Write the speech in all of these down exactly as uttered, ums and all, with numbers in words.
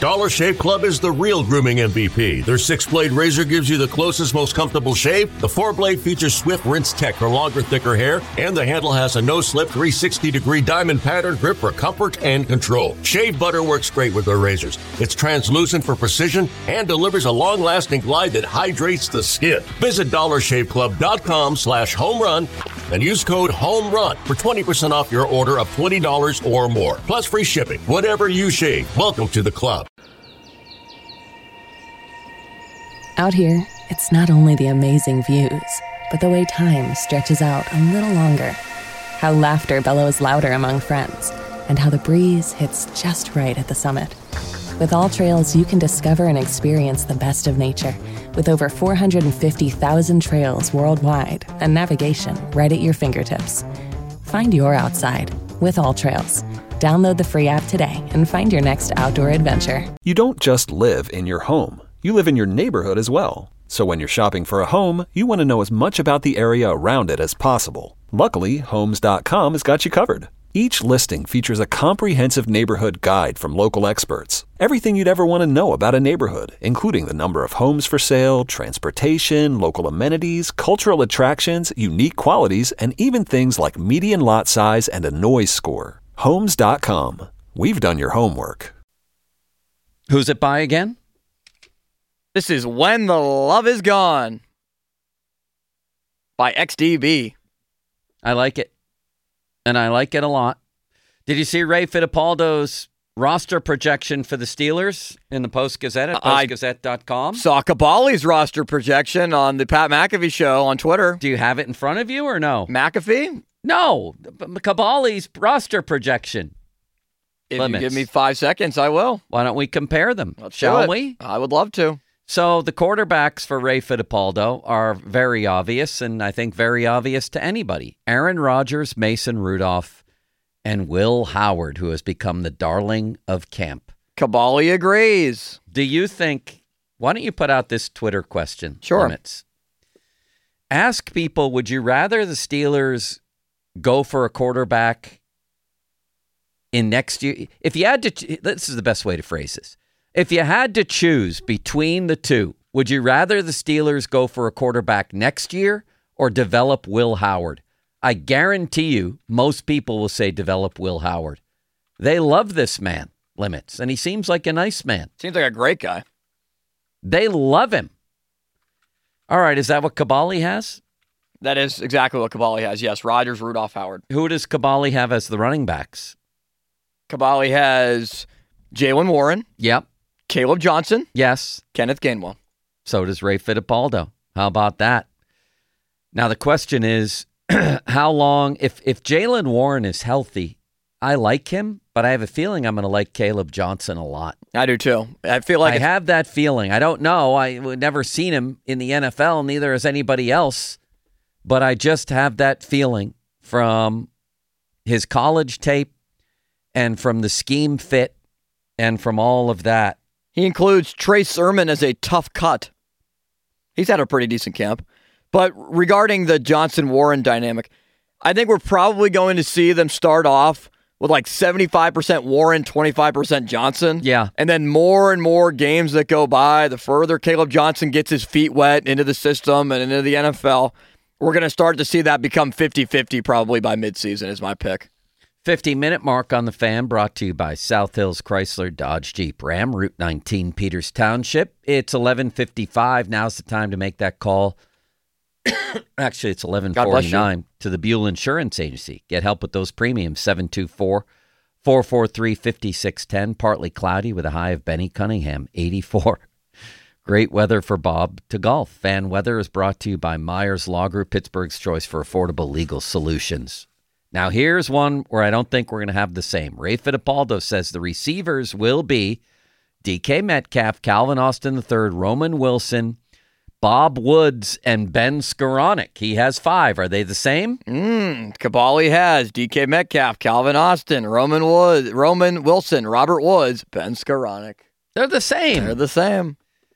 Dollar Shave Club is the real grooming M V P. Their six-blade razor gives you the closest, most comfortable shave. The four-blade features swift rinse tech for longer, thicker hair, and the handle has a no-slip three hundred sixty degree diamond pattern grip for comfort and control. Shave butter works great with their razors. It's translucent for precision and delivers a long-lasting glide that hydrates the skin. Visit dollar shave club dot com slash home run and use code HOMERUN for twenty percent off your order of twenty dollars or more. Plus free shipping. Whatever you shave, welcome to the club. Out here, it's not only the amazing views, but the way time stretches out a little longer. How laughter bellows louder among friends, and how the breeze hits just right at the summit. With All Trails, you can discover and experience the best of nature, with over four hundred fifty thousand trails worldwide and navigation right at your fingertips. Find your outside with All Trails. Download the free app today and find your next outdoor adventure. You don't just live in your home. You live in your neighborhood as well. So when you're shopping for a home, you want to know as much about the area around it as possible. Luckily, Homes dot com has got you covered. Each listing features a comprehensive neighborhood guide from local experts. Everything you'd ever want to know about a neighborhood, including the number of homes for sale, transportation, local amenities, cultural attractions, unique qualities, and even things like median lot size and a noise score. Homes dot com. We've done your homework. Who's it by again? This is When the Love Is Gone by X D B. I like it. And I like it a lot. Did you see Ray Fittipaldo's roster projection for the Steelers in the Post-Gazette at post gazette dot com? Saw Caballi's roster projection on the Pat McAfee show on Twitter. Do you have it in front of you or no? McAfee? No. Caballi's roster projection. If Limits. you give me five seconds, I will. Why don't we compare them? Let's shall we? I would love to. So the quarterbacks for Ray Fittipaldo are very obvious, and I think very obvious to anybody. Aaron Rodgers, Mason Rudolph, and Will Howard, who has become the darling of camp. Caballi agrees. Do you think, why don't you put out this Twitter question? Sure. Limits. Ask people, would you rather the Steelers go for a quarterback in next year? If you had to, this is the best way to phrase this. If you had to choose between the two, would you rather the Steelers go for a quarterback next year or develop Will Howard? I guarantee you most people will say develop Will Howard. They love this man, Limits, and he seems like a nice man. Seems like a great guy. They love him. All right, is that what Caballi has? That is exactly what Caballi has, yes. Rodgers, Rudolph, Howard. Who does Caballi have as the running backs? Caballi has Jaylen Warren. Yep. Caleb Johnson. Yes. Kenneth Gainwell. So does Ray Fittipaldo. How about that? Now the question is, how long, if, if Jaylen Warren is healthy, I like him, but I have a feeling I'm going to like Caleb Johnson a lot. I do too. I feel like I have that feeling. I don't know. I've never seen him in the N F L, neither has anybody else, but I just have that feeling from his college tape and from the scheme fit and from all of that. He includes Trey Sermon as a tough cut. He's had a pretty decent camp. But regarding the Johnson-Warren dynamic, I think we're probably going to see them start off with like seventy-five percent Warren, twenty-five percent Johnson. Yeah. And then more and more games that go by, the further Caleb Johnson gets his feet wet into the system and into the N F L, we're going to start to see that become fifty-fifty probably by midseason is my pick. fifty-minute mark on the Fan, brought to you by South Hills Chrysler Dodge Jeep Ram, Route nineteen, Peters Township. It's eleven fifty-five. Now's the time to make that call. Actually, it's eleven forty-nine to the Buell Insurance Agency. Get help with those premiums, seven two four, four four three, five six one zero. Partly cloudy with a high of Benny Cunningham, eighty-four. Great weather for Bob to golf. Fan weather is brought to you by Myers Law Group, Pittsburgh's choice for affordable legal solutions. Now, here's one where I don't think we're going to have the same. Ray Fittipaldo says the receivers will be D K Metcalf, Calvin Austin the third, Roman Wilson, Bob Woods, and Ben Skoranek. He has five. Are they the same? Mm, Caballi has D K Metcalf, Calvin Austin, Roman Woods, Roman Wilson, Robert Woods, Ben Skoranek. They're the same. They're the same.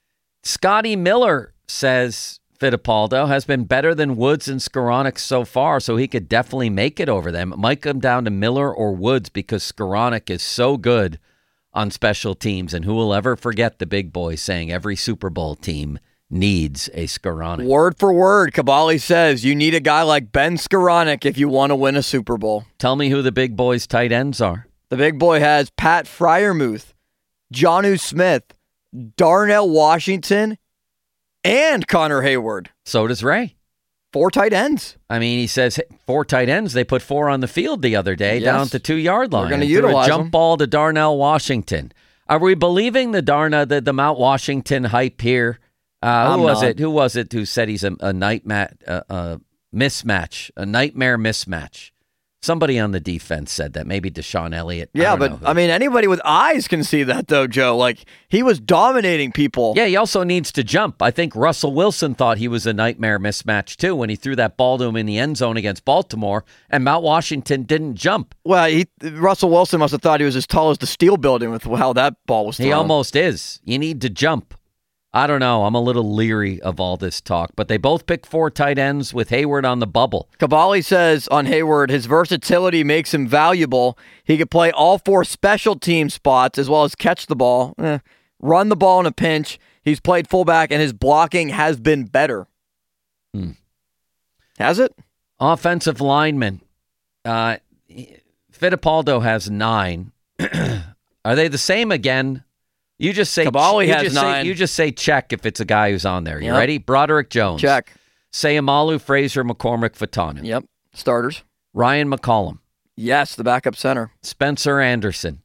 Scotty Miller says Fittipaldo has been better than Woods and Skoranek so far, so he could definitely make it over them. It might come down to Miller or Woods because Skoranek is so good on special teams. And who will ever forget the big boy saying every Super Bowl team needs a Skoranek? Word for word, Cavalli says you need a guy like Ben Skoranek if you want to win a Super Bowl. Tell me who the big boy's tight ends are. The big boy has Pat Freiermuth, Jonnu Smith, Darnell Washington, and Connor Hayward. So does Ray. Four tight ends. I mean, he says four tight ends. They put four on the field the other day Yes. down at the two-yard line. We're going to Threw utilize a jump them. ball to Darnell Washington. Are we believing the Darna, the, the Mount Washington hype here? Uh, who I'm was not. it? Who was it who said he's a, a nightmare uh, uh, mismatch, a nightmare mismatch? Somebody on the defense said that. Maybe Deshaun Elliott. I Yeah, don't but know who. I mean, anybody with eyes can see that, though, Joe. Like, he was dominating people. Yeah, he also needs to jump. I think Russell Wilson thought he was a nightmare mismatch, too, when he threw that ball to him in the end zone against Baltimore, and Mount Washington didn't jump. Well, he, Russell Wilson must have thought he was as tall as the steel building with how that ball was thrown. He almost is. You need to jump. I don't know. I'm a little leery of all this talk, but they both pick four tight ends with Hayward on the bubble. Cavalli says on Hayward, his versatility makes him valuable. He could play all four special team spots as well as catch the ball, eh, run the ball in a pinch. He's played fullback, and his blocking has been better. Hmm. Has it? Offensive lineman. Uh, Fittipaldo has nine. Are they the same again? You just say Cavalli you has just nine. Say, you just say check if it's a guy who's on there. You Yep. ready? Broderick Jones. Check. Sayamalu, Frazier, McCormick, Fatanu. Yep. Starters. Ryan McCollum. Yes, the backup center. Spencer Anderson.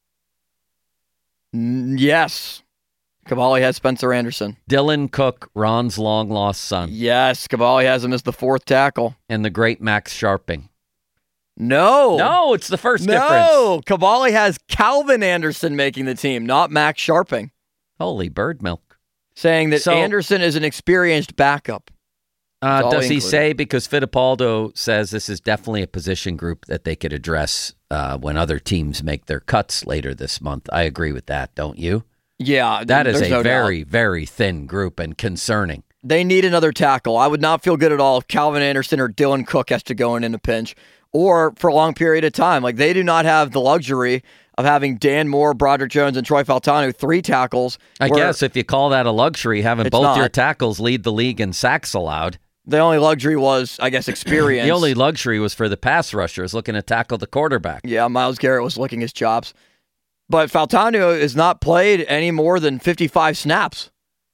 N- yes. Cavalli has Spencer Anderson. Dylan Cook, Ron's long-lost son. Yes, Cavalli has him as the fourth tackle. And the great Max Sharping. No. No, it's the first difference. No. Cavalli has Calvin Anderson making the team, not Max Sharping, Holy bird milk. saying that So- Anderson is an experienced backup. Uh, all does he included. say, because Fittipaldo says this is definitely a position group that they could address uh, when other teams make their cuts later this month? I agree with that, don't you? Yeah, That is there's a no doubt. very, very thin group and concerning. They need another tackle. I would not feel good at all if Calvin Anderson or Dylan Cook has to go in in a pinch or for a long period of time. Like, they do not have the luxury of having Dan Moore, Broderick Jones, and Troy Faltanu, three tackles. I where guess if you call that a luxury, having It's both your not. tackles lead the league in sacks allowed. the only luxury was, I guess, experience. The only luxury was for the pass rushers looking to tackle the quarterback. Yeah, Myles Garrett was licking his chops. But Faltanu is not played any more than fifty-five snaps.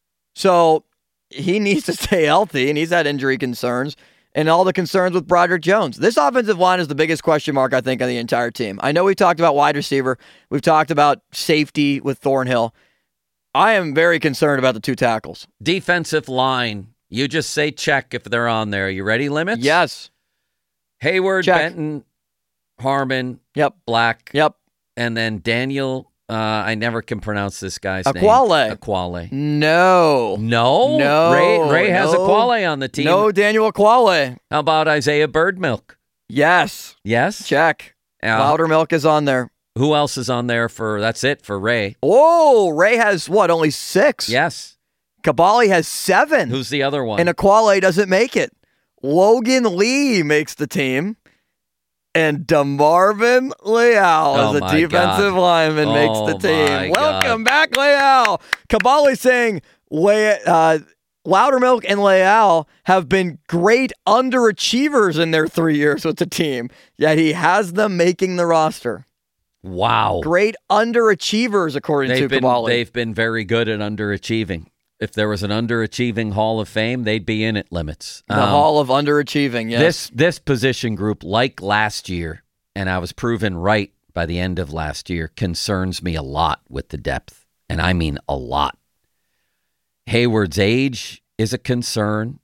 So he needs to stay healthy, and he's had injury concerns and all the concerns with Broderick Jones. This offensive line is the biggest question mark, I think, on the entire team. I know we talked about wide receiver. We've talked about safety with Thornhill. I am very concerned about the two tackles. Defensive line, you just say check if they're on there. You ready, Limits? Yes. Hayward, Check. Benton, Harmon, Yep. Black, Yep. and then Daniel, uh, I never can pronounce this guy's Aquale. name. Aquale. No. No? No. Ray, Ray has no. Aquale on the team. No Daniel Aquale. How about Isaiah Birdmilk? Yes. Yes? Check. Uh, Loudermilk is on there. who else is on there for, that's it, for Ray? Oh, Ray has what? Only six. Yes. Kabali has seven. Who's the other one? and Aquale doesn't make it. Logan Lee makes the team. And DeMarvin Leal Oh as a my defensive God. lineman Oh makes the my team. God. Welcome back, Leal. Kabali saying Le- uh, Loudermilk and Leal have been great underachievers in their three years with the team, yet he has them making the roster. wow. Great underachievers, according They've to been, Kabali. they've been very good at underachieving. If there was an underachieving Hall of Fame, they'd be in it, Limits. The Um, Hall of Underachieving, yes. This this position group, like last year, and I was proven right by the end of last year, concerns me a lot with the depth, and I mean a lot. Hayward's age is a concern.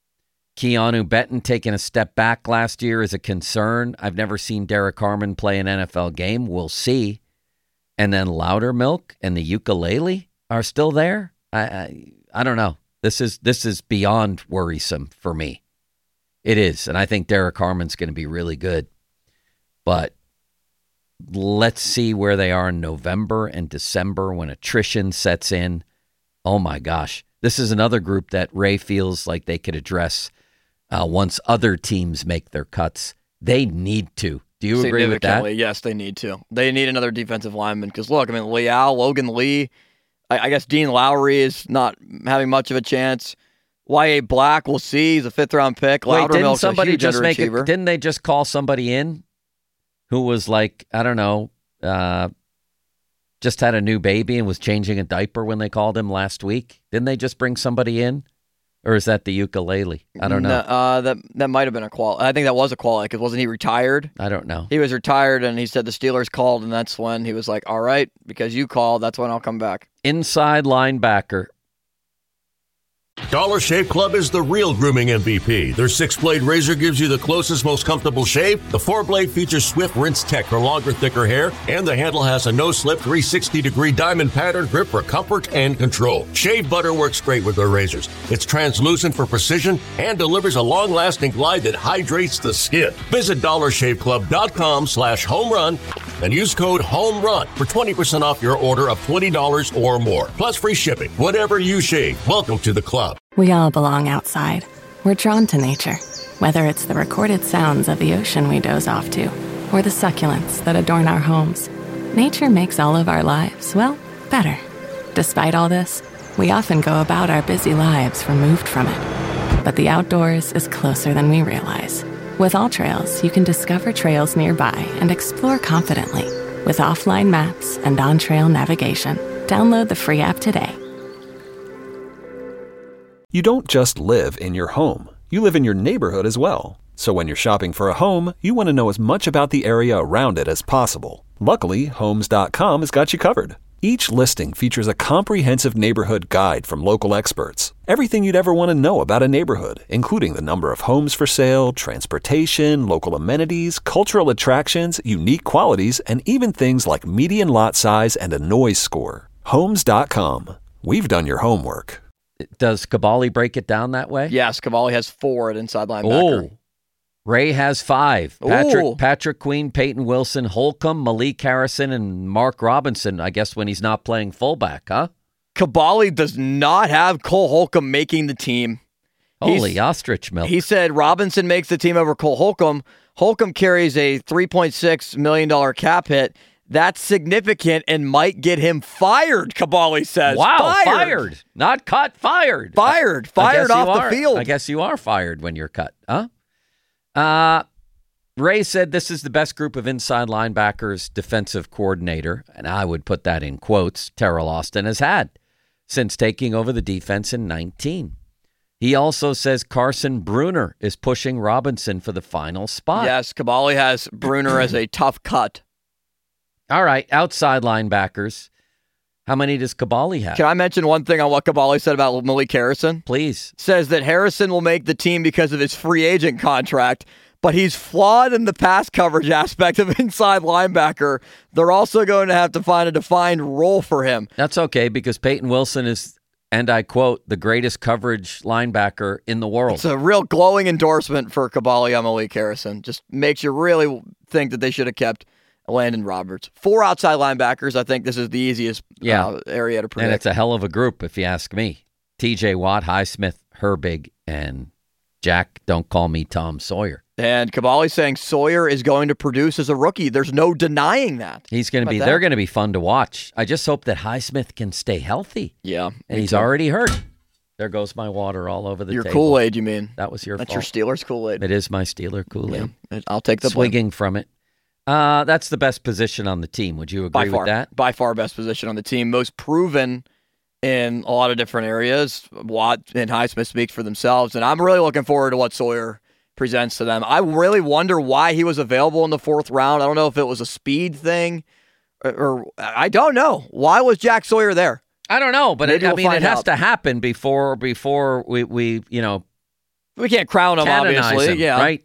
Keanu Benton taking a step back last year is a concern. I've never seen Derek Harmon play an N F L game. We'll see. And then Loudermilk and the ukulele are still there. I, I I don't know. This is this is beyond worrisome for me. It is, and I think Derek Harmon's going to be really good. But let's see where they are in November and December when attrition sets in. Oh my gosh. This is another group that Ray feels like they could address uh, once other teams make their cuts. They need to. Do you agree with that? Significantly, yes, they need to. They need another defensive lineman because, look, I mean, Leal, Logan Lee, I, I guess Dean Lowry is not having much of a chance. Y A Black, we'll see. He's a fifth-round pick. Wait, didn't Loudermilk's somebody a huge just make it? underachiever. Didn't they just call somebody in who was like, I don't know, uh, just had a new baby and was changing a diaper when they called him last week? Didn't they just bring somebody in? Or is that the ukulele? I don't know. No, uh, that that might have been a qual. I think that was a qual because wasn't he retired? I don't know. He was retired, and he said the Steelers called, and that's when he was like, all right, because you called, that's when I'll come back. Inside linebacker. Dollar Shave Club is the real grooming M V P. Their six-blade razor gives you the closest, most comfortable shave. The four-blade features Swift Rinse Tech for longer, thicker hair. And the handle has a no-slip three sixty degree diamond pattern grip for comfort and control. Shave butter works great with their razors. It's translucent for precision and delivers a long-lasting glide that hydrates the skin. Visit dollar shave club dot com slash home run and use code HOMERUN for twenty percent off your order of twenty dollars or more. Plus free shipping. Whatever you shave, welcome to the club. We all belong outside. We're drawn to nature, whether it's the recorded sounds of the ocean we doze off to, or the succulents that adorn our homes. Nature makes all of our lives, well, better. Despite all this, we often go about our busy lives removed from it. But the outdoors is closer than we realize. With AllTrails, you can discover trails nearby and explore confidently. With offline maps and on-trail navigation, download the free app today. You don't just live in your home. You live in your neighborhood as well. So when you're shopping for a home, you want to know as much about the area around it as possible. Luckily, Homes dot com has got you covered. Each listing features a comprehensive neighborhood guide from local experts. Everything you'd ever want to know about a neighborhood, including the number of homes for sale, transportation, local amenities, cultural attractions, unique qualities, and even things like median lot size and a noise score. Homes dot com. We've done your homework. Does Kabali break it down that way? Yes, Cavalli has four at inside linebacker. Oh, Ray has five. Patrick, Ooh. Patrick Queen, Peyton Wilson, Holcomb, Malik Harrison, and Mark Robinson, I guess when he's not playing fullback, huh? Kabali does not have Cole Holcomb making the team. Holy He's- ostrich milk. He said Robinson makes the team over Cole Holcomb. Holcomb carries a three point six million dollars cap hit. That's significant and might get him fired, Kabali says. Wow, fired. fired. Not cut, fired. Fired. I guess Fired you off are. the field. I guess you are fired when you're cut, huh? Uh, Ray said this is the best group of inside linebackers defensive coordinator, and I would put that in quotes, Terrell Austin has had since taking over the defense in nineteen. He also says Carson Bruner is pushing Robinson for the final spot. Yes, Kabali has Bruner as a tough cut. All right, outside linebackers. How many does Kabali have? Can I mention one thing on what Kabali said about Malik Harrison? Please. Says that Harrison will make the team because of his free agent contract, but he's flawed in the pass coverage aspect of inside linebacker. They're also going to have to find a defined role for him. That's okay because Peyton Wilson is, and I quote, the greatest coverage linebacker in the world. It's a real glowing endorsement for Kabali on Malik Harrison. Just makes you really think that they should have kept Landon Roberts. Four outside linebackers. I think this is the easiest Yeah. uh, area to predict. And it's a hell of a group, if you ask me. T J Watt, Highsmith, Herbig, and Jack, don't call me Tom Sawyer. And Kabali's saying Sawyer is going to produce as a rookie. There's no denying that. He's going to How be, about they're that? going to be fun to watch. I just hope that Highsmith can stay healthy. Yeah. And he's already hurt. There goes my water all over the Your table. Kool-Aid, you mean? That was your That's fault. your Steelers Kool-Aid. It is my Steeler Kool-Aid. Yeah. I'll take the blame. Swigging from it. Uh, that's the best position on the team. Would you agree By far, with that? by far best position on the team. Most proven in a lot of different areas. Watt and Highsmith speak for themselves, and I'm really looking forward to what Sawyer presents to them. I really wonder why he was available in the fourth round. I don't know if it was a speed thing, or, or I don't know. Why was Jack Sawyer there? I don't know, but Maybe it, I we'll mean, it find has out. to happen before before we, we you know, We can't crown him, canonize obviously. him, yeah, right?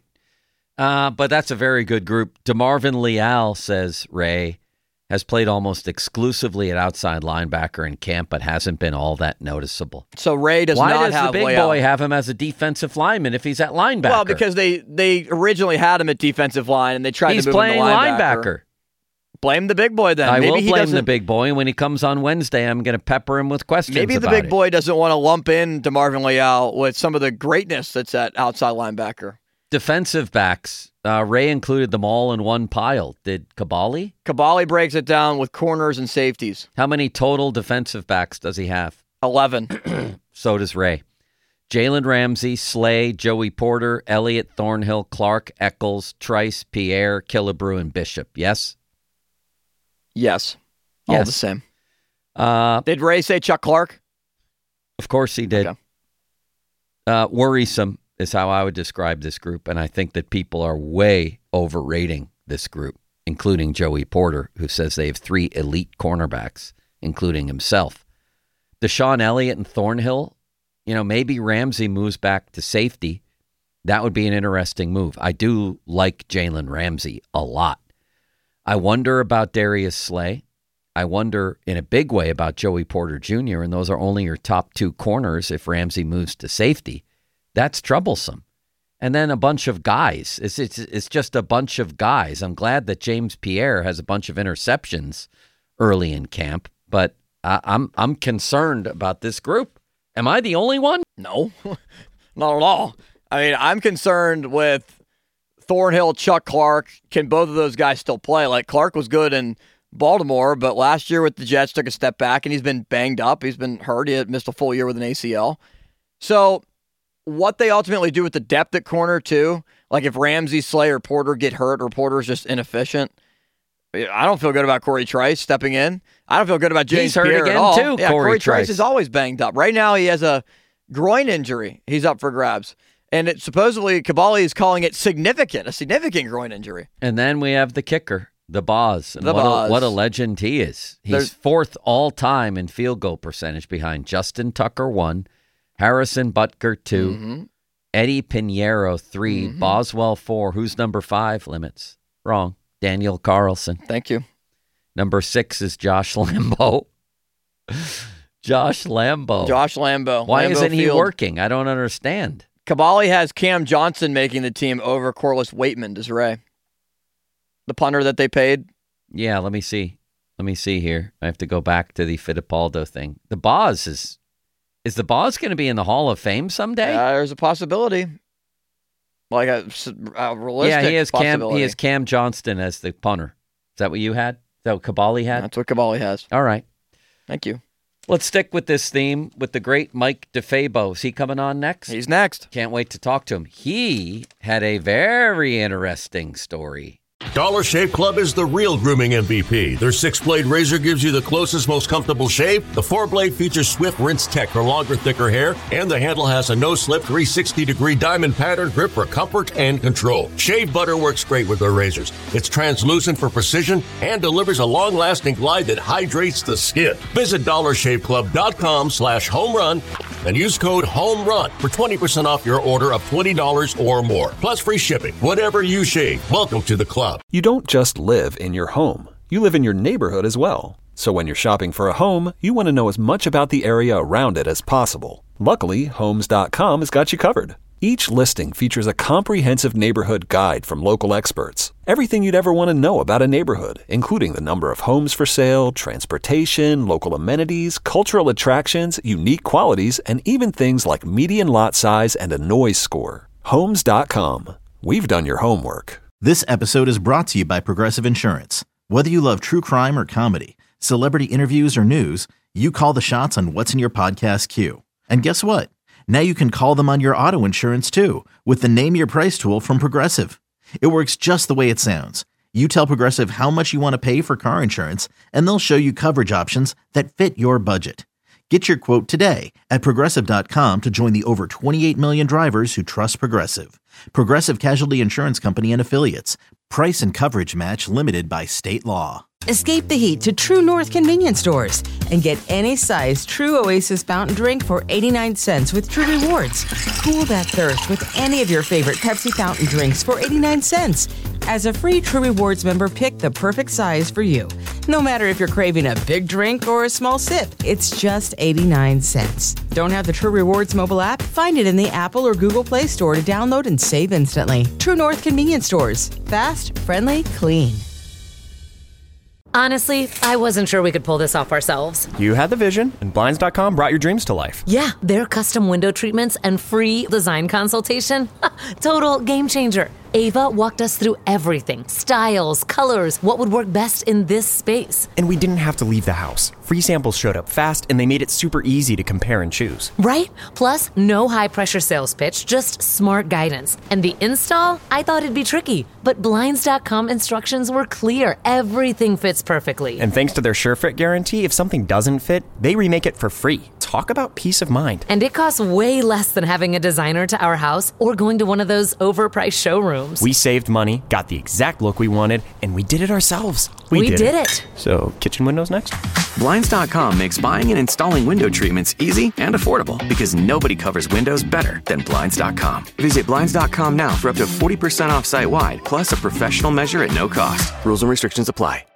Uh, but that's a very good group. DeMarvin Leal, says Ray, has played almost exclusively at outside linebacker in camp, but hasn't been all that noticeable. So Ray does Why not does have the big Leal. boy have him as a defensive lineman if he's at linebacker? Well, because they they originally had him at defensive line, and they tried he's to move him playing to linebacker. linebacker. Blame the big boy then. I Maybe will he blame doesn't- the big boy. When he comes on Wednesday, I'm going to pepper him with questions Maybe the about big it. boy doesn't want to lump in DeMarvin Leal with some of the greatness that's at outside linebacker. defensive backs, uh, Ray included them all in one pile. Did Kabali? Kabali breaks it down with corners and safeties. How many total defensive backs does he have? eleven. So does Ray. Jalen Ramsey, Slay, Joey Porter, Elliott, Thornhill, Clark, Eccles, Trice, Pierre, Killebrew, and Bishop. Yes? Yes. All Yes. the same. Uh, Did Ray say Chuck Clark? of course he did. Okay. Uh, worrisome is how I would describe this group, and I think that people are way overrating this group, including Joey Porter, who says they have three elite cornerbacks, including himself. Deshaun Elliott and Thornhill, you know, maybe Ramsey moves back to safety. That would be an interesting move. I do like Jalen Ramsey a lot. I wonder about Darius Slay. I wonder in a big way about Joey Porter Junior, and those are only your top two corners if Ramsey moves to safety. That's troublesome. And then a bunch of guys. It's, it's, it's just a bunch of guys. I'm glad that James Pierre has a bunch of interceptions early in camp, but I, I'm I'm concerned about this group. Am I the only one? No, not at all. I mean, I'm concerned with Thornhill, Chuck Clark. Can both of those guys still play? Like, Clark was good in Baltimore, but last year with the Jets took a step back, and he's been banged up. He's been hurt. He had missed a full year with an A C L. So what they ultimately do with the depth at corner, too, like if Ramsey, Slay, or Porter get hurt or Porter's just inefficient, I don't feel good about Corey Trice stepping in. I don't feel good about James He's hurt Pierre again at all. too, Yeah, Corey Corey Trice. Trice is always banged up. Right now, he has a groin injury. He's up for grabs. And it, supposedly, Kabali is calling it significant, a significant groin injury. And then we have the kicker, the Boz. And The what, Boz. A, what a legend he is. He's There's- fourth all-time in field goal percentage behind Justin Tucker, one, Harrison Butker, two, Mm-hmm. Eddie Pinheiro, three, Mhm. Boswell, four. Who's number five, Limits? Wrong. Daniel Carlson. Thank you. Number six is Josh Lambo. Josh Lambo. Josh Lambo. Why Lambeau isn't he Field. working? I don't understand. Kabali has Cam Johnson making the team over Corliss Waitman, does Ray. The punter that they paid. Yeah, let me see. Let me see here. I have to go back to the Fittipaldo thing. The Boz is... Is the Boz going to be in the Hall of Fame someday? Uh, there's a possibility. Like a, a realistic yeah, he has Cam. possibility. He has Cam Johnston as the punter. Is that what you had? Is that what Kabali had? That's what Kabali has. All right. Thank you. Let's stick with this theme with the great Mike DeFabo. Is he coming on next? He's next. Can't wait to talk to him. He had a very interesting story. Dollar Shave Club is the real grooming M V P. Their six-blade razor gives you the closest, most comfortable shave. The four-blade features Swift Rinse Tech for longer, thicker hair, and the handle has a no-slip three hundred sixty degree diamond pattern grip for comfort and control. Shave butter works great with their razors. It's translucent for precision and delivers a long-lasting glide that hydrates the skin. Visit dollar shave club dot com slash home run and use code HOMERUN for twenty percent off your order of twenty dollars or more. Plus free shipping. Whatever you shave, welcome to the club. You don't just live in your home. You live in your neighborhood as well. So when you're shopping for a home, you want to know as much about the area around it as possible. Luckily, Homes dot com has got you covered. Each listing features a comprehensive neighborhood guide from local experts. Everything you'd ever want to know about a neighborhood, including the number of homes for sale, transportation, local amenities, cultural attractions, unique qualities, and even things like median lot size and a noise score. Homes dot com. We've done your homework. This episode is brought to you by Progressive Insurance. Whether you love true crime or comedy, celebrity interviews or news, you call the shots on what's in your podcast queue. And guess what? Now you can call them on your auto insurance too with the Name Your Price tool from Progressive. It works just the way it sounds. You tell Progressive how much you want to pay for car insurance, and they'll show you coverage options that fit your budget. Get your quote today at Progressive dot com to join the over twenty-eight million drivers who trust Progressive. Progressive Casualty Insurance Company and Affiliates. Price and coverage match limited by state law. Escape the heat to True North convenience stores and get any size True Oasis fountain drink for eighty-nine cents with True Rewards. Cool that thirst with any of your favorite Pepsi fountain drinks for eighty-nine cents. As a free True Rewards member, pick the perfect size for you. No matter if you're craving a big drink or a small sip, it's just eighty-nine cents. Don't have the True Rewards mobile app? Find it in the Apple or Google Play Store to download and save instantly. True North convenience stores. Fast, friendly, clean. Honestly, I wasn't sure we could pull this off ourselves. You had the vision, and Blinds dot com brought your dreams to life. Yeah, their custom window treatments and free design consultation. Total game changer. Ava walked us through everything. Styles, colors, what would work best in this space. And we didn't have to leave the house. Free samples showed up fast, and they made it super easy to compare and choose. Right? Plus, no high-pressure sales pitch, just smart guidance. And the install? I thought it'd be tricky, but Blinds dot com instructions were clear. Everything fits perfectly. And thanks to their SureFit guarantee, if something doesn't fit, they remake it for free. Talk about peace of mind. And it costs way less than having a designer to our house or going to one of those overpriced showrooms. We saved money, got the exact look we wanted, and we did it ourselves. We, we did, did it. it. So, kitchen windows next? Blinds dot com makes buying and installing window treatments easy and affordable because nobody covers windows better than Blinds dot com. Visit Blinds dot com now for up to forty percent off site-wide, plus a professional measure at no cost. Rules and restrictions apply.